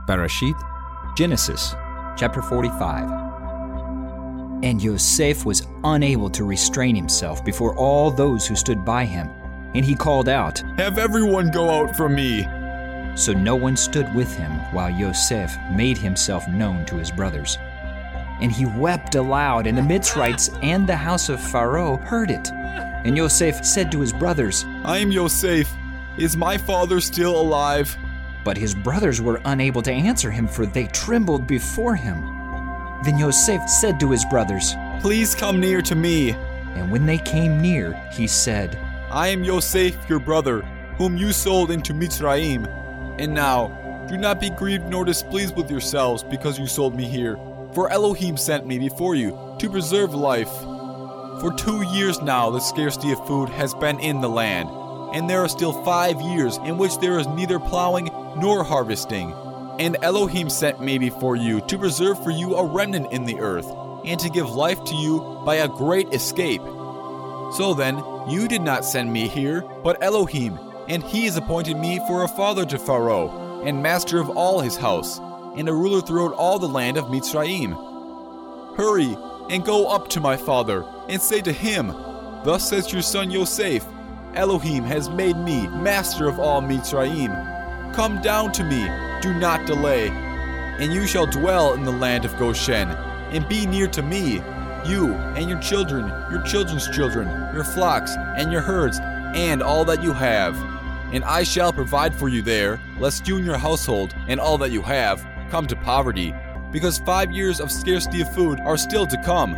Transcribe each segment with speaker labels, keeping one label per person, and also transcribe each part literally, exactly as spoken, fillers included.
Speaker 1: Bereshit,
Speaker 2: Genesis, chapter forty-five. And Yosef was unable to restrain himself before all those who stood by him, and he called out,
Speaker 3: "Have everyone go out from me."
Speaker 2: So no one stood with him while Yosef made himself known to his brothers. And he wept aloud, and the Mitzrites and the house of Pharaoh heard it. And Yosef said to his brothers,
Speaker 3: "I am Yosef. Is my father still alive?"
Speaker 2: But his brothers were unable to answer him, for they trembled before him. Then Yosef said to his brothers,
Speaker 3: "Please come near to me."
Speaker 2: And when they came near, he said,
Speaker 3: "I am Yosef, your brother, whom you sold into Mitzrayim. And now, do not be grieved nor displeased with yourselves because you sold me here. For Elohim sent me before you to preserve life. For two years now the scarcity of food has been in the land, and there are still five years in which there is neither plowing nor harvesting. And Elohim sent me before you to preserve for you a remnant in the earth, and to give life to you by a great escape. So then, you did not send me here, but Elohim, and he has appointed me for a father to Pharaoh, and master of all his house, and a ruler throughout all the land of Mitzrayim. Hurry, and go up to my father, and say to him, Thus says your son Yosef, Elohim has made me master of all Mitzrayim. Come down to me, do not delay, and you shall dwell in the land of Goshen, and be near to me, you and your children, your children's children, your flocks and your herds, and all that you have. And I shall provide for you there, lest you and your household, and all that you have, come to poverty, because five years of scarcity of food are still to come.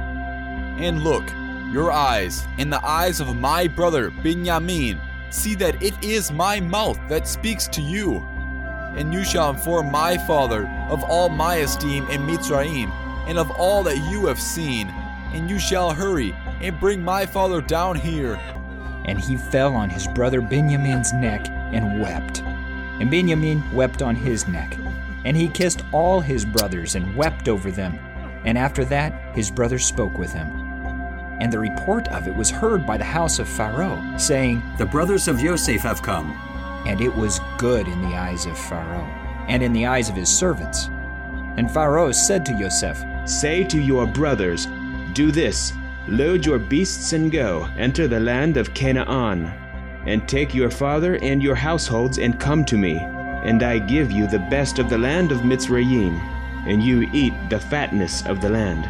Speaker 3: And look, your eyes, and the eyes of my brother Binyamin, see that it is my mouth that speaks to you. And you shall inform my father of all my esteem in Mitzrayim, and of all that you have seen. And you shall hurry, and bring my father down here."
Speaker 2: And he fell on his brother Benjamin's neck and wept. And Benjamin wept on his neck. And he kissed all his brothers and wept over them. And after that his brothers spoke with him. And the report of it was heard by the house of Pharaoh, saying,
Speaker 4: "The brothers of Yosef have come."
Speaker 2: And it was good in the eyes of Pharaoh, and in the eyes of his servants. And Pharaoh said to Yosef,
Speaker 5: "Say to your brothers, do this, load your beasts and go, enter the land of Canaan, and take your father and your households and come to me, and I give you the best of the land of Mitzrayim, and you eat the fatness of the land.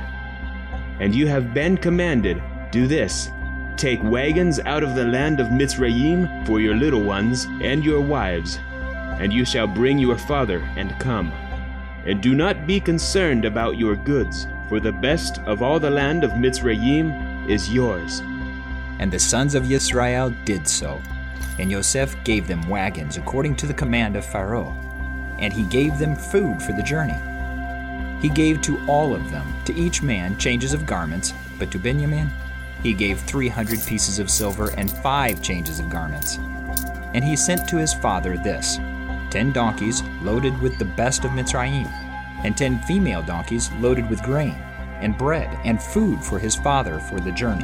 Speaker 5: And you have been commanded, do this, take wagons out of the land of Mitzrayim for your little ones and your wives, and you shall bring your father and come. And do not be concerned about your goods, for the best of all the land of Mitzrayim is yours."
Speaker 2: And the sons of Yisrael did so. And Yosef gave them wagons according to the command of Pharaoh, and he gave them food for the journey. He gave to all of them, to each man, changes of garments, but to Benjamin he gave three hundred pieces of silver and five changes of garments. And he sent to his father this, ten donkeys loaded with the best of Mitzrayim, and ten female donkeys loaded with grain, and bread, and food for his father for the journey.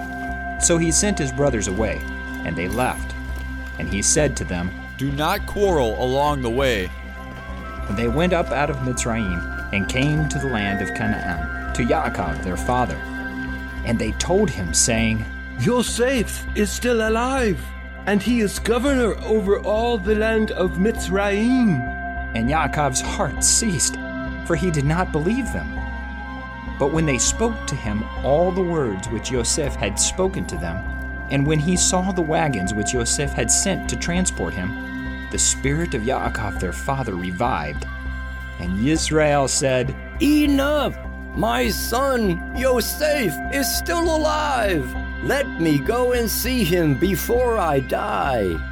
Speaker 2: So he sent his brothers away, and they left. And he said to them,
Speaker 3: "Do not quarrel along the way."
Speaker 2: And they went up out of Mitzrayim, and came to the land of Canaan, to Yaakov their father. And they told him, saying,
Speaker 6: "Yosef is still alive, and he is governor over all the land of Mitzrayim."
Speaker 2: And Yaakov's heart ceased, for he did not believe them. But when they spoke to him all the words which Yosef had spoken to them, and when he saw the wagons which Yosef had sent to transport him, the spirit of Yaakov their father revived. And Yisrael said,
Speaker 7: "Enough! My son Yosef is still alive. Let me go and see him before I die."